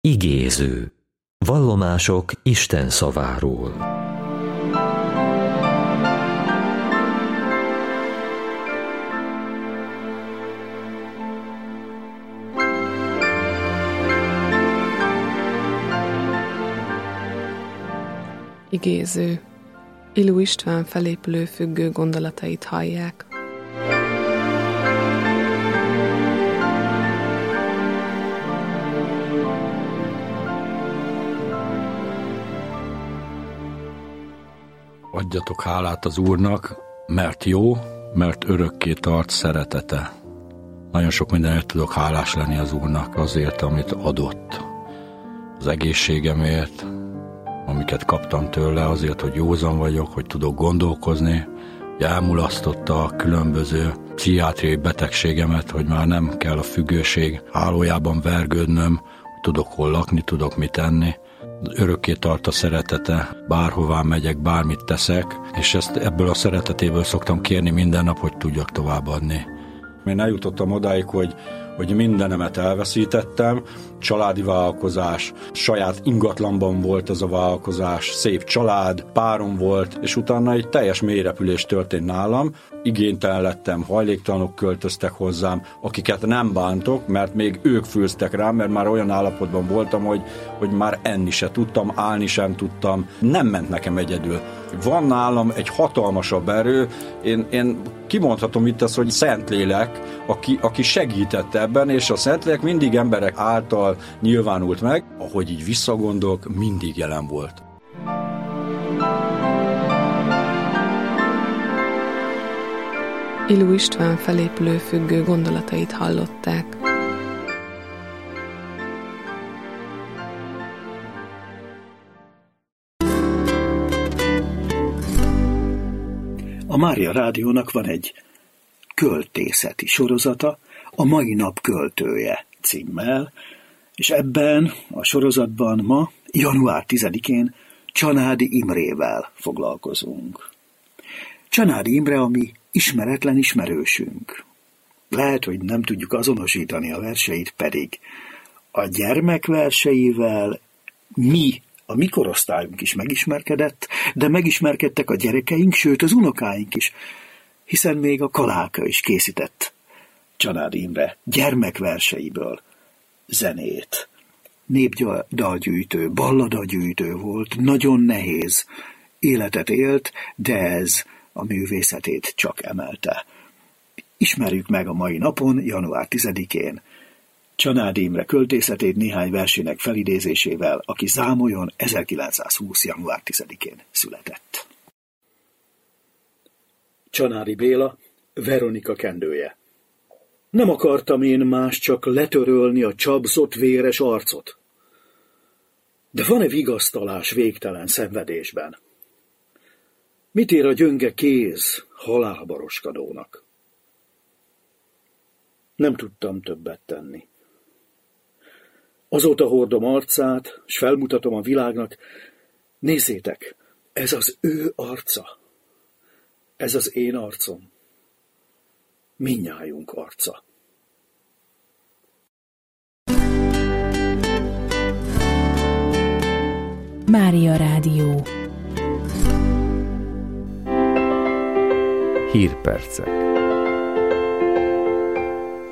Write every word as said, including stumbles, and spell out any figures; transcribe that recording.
Igéző. Vallomások Isten szaváról. Igéző. Illó István felépülő függő gondolatait hallják. Adjatok hálát az Úrnak, mert jó, mert örökké tart szeretete. Nagyon sok mindenért tudok hálás lenni az Úrnak azért, amit adott. Az egészségemért, amiket kaptam tőle, azért, hogy józan vagyok, hogy tudok gondolkozni, hogy elmulasztotta a különböző pszichiátriai betegségemet, hogy már nem kell a függőség hálójában vergődnöm, hogy tudok hol lakni, tudok mit enni. Örökké tart a szeretete, bárhová megyek, bármit teszek, és ezt ebből a szeretetéből szoktam kérni minden nap, hogy tudjak továbbadni. Én eljutottam odáig, hogy, hogy mindenemet elveszítettem, családi vállalkozás, saját ingatlanban volt ez a vállalkozás, szép család, párom volt, és utána egy teljes mélyrepülés történt nálam, igénytelen lettem, hajléktalanok költöztek hozzám, akiket nem bántok, mert még ők főztek rám, mert már olyan állapotban voltam, hogy, hogy már enni se tudtam, állni sem tudtam, nem ment nekem egyedül. Van nálam egy hatalmasabb erő, én, én kimondhatom itt azt, hogy Szentlélek, aki, aki segített ebben, és a Szentlélek mindig emberek által nyilvánult meg, ahogy így visszagondolok, mindig jelen volt. Illó István felépülő függő gondolatait hallották. A Mária Rádiónak van egy költészeti sorozata, a Mai Nap költője címmel, és ebben a sorozatban ma, január tizedikén Csanádi Imrével foglalkozunk. Csanádi Imre a mi ismeretlen ismerősünk. Lehet, hogy nem tudjuk azonosítani a verseit, pedig a gyermek verseivel mi, a mi korosztályunk is megismerkedett, de megismerkedtek a gyerekeink, sőt az unokáink is, hiszen még a Kaláka is készített Csanádi Imre gyermekverseiből zenét. Népdalgyűjtő, balladagyűjtő volt, nagyon nehéz életet élt, de ez a művészetét csak emelte. Ismerjük meg a mai napon, január tizedikén, Csanádi Imre költészetét néhány versének felidézésével, aki Zámolyon ezerkilencszázhúsz. január tizedikén született. Csanádi Béla, Veronika kendője. Nem akartam én más, csak letörölni a csapzott véres arcot. De van-e vigasztalás végtelen szenvedésben? Mit ér a gyönge kéz halálba roskadónak? Nem tudtam többet tenni. Azóta hordom arcát, s felmutatom a világnak, nézzétek, ez az ő arca, ez az én arcom, mindnyájunk arca. Mária Rádió. Hírpercek.